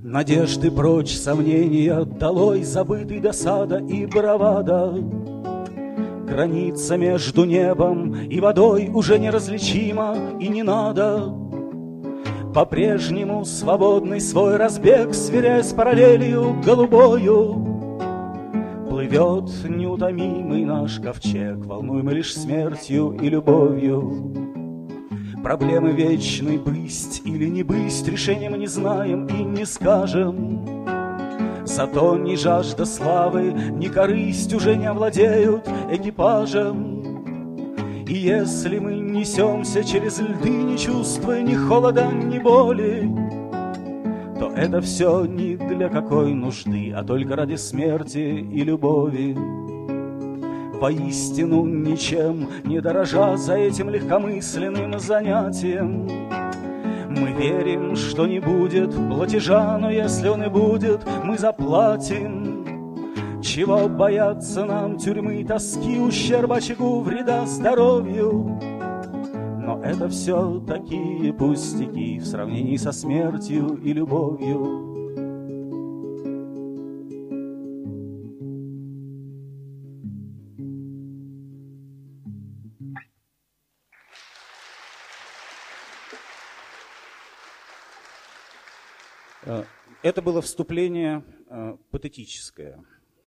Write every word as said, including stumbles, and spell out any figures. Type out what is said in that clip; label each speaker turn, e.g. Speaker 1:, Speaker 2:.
Speaker 1: Надежды прочь, сомнения, долой забытый досада и бравада. Граница между небом и водой уже неразличима и не надо. По-прежнему свободный свой разбег, сверяясь с параллелью голубою. Плывет неутомимый наш ковчег, волнуемый лишь смертью и любовью. Проблемы вечной бысть или не бысть, решения мы не знаем и не скажем. Зато ни жажда славы, ни корысть уже не овладеют экипажем. И если мы несемся через льды, не чувствуя ни холода, ни боли, то это все не для какой нужды, а только ради смерти и любови. Воистину ничем не дорожа за этим легкомысленным занятием, мы верим, что не будет платежа, но если он и будет, мы заплатим. Чего бояться нам тюрьмы, тоски, ущерба очагу, вреда здоровью? Но это все такие пустяки в сравнении со смертью и любовью. Это было вступление патетическое.